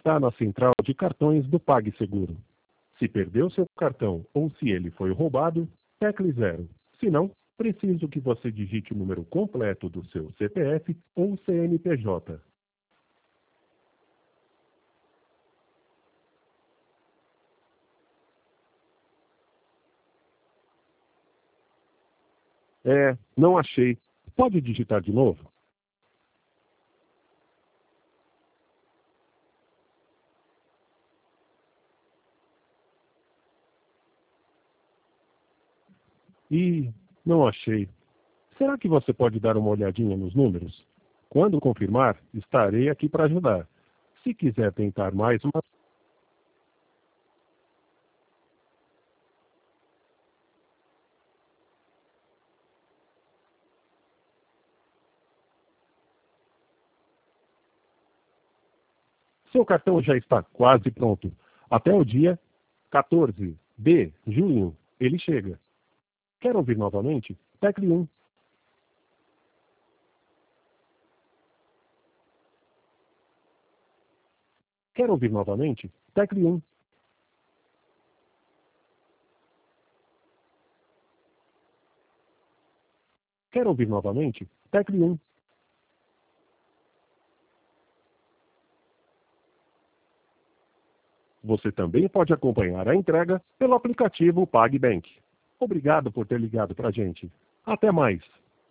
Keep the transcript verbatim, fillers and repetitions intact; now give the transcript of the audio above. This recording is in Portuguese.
está na central de cartões do PagSeguro. Se perdeu seu cartão ou se ele foi roubado, tecle zero. Se não, preciso que você digite o número completo do seu C P F ou C N P J. É, não achei. Pode digitar de novo? Ih, não achei. Será que você pode dar uma olhadinha nos números? Quando confirmar, estarei aqui para ajudar. Se quiser tentar mais uma... Seu cartão já está quase pronto. Até o dia quatorze de junho, ele chega. Quer ouvir novamente? Tecle um. Quer ouvir novamente? Tecle um. Quer ouvir novamente? Tecle um. Você também pode acompanhar a entrega pelo aplicativo PagBank. Obrigado por ter ligado para a gente. Até mais!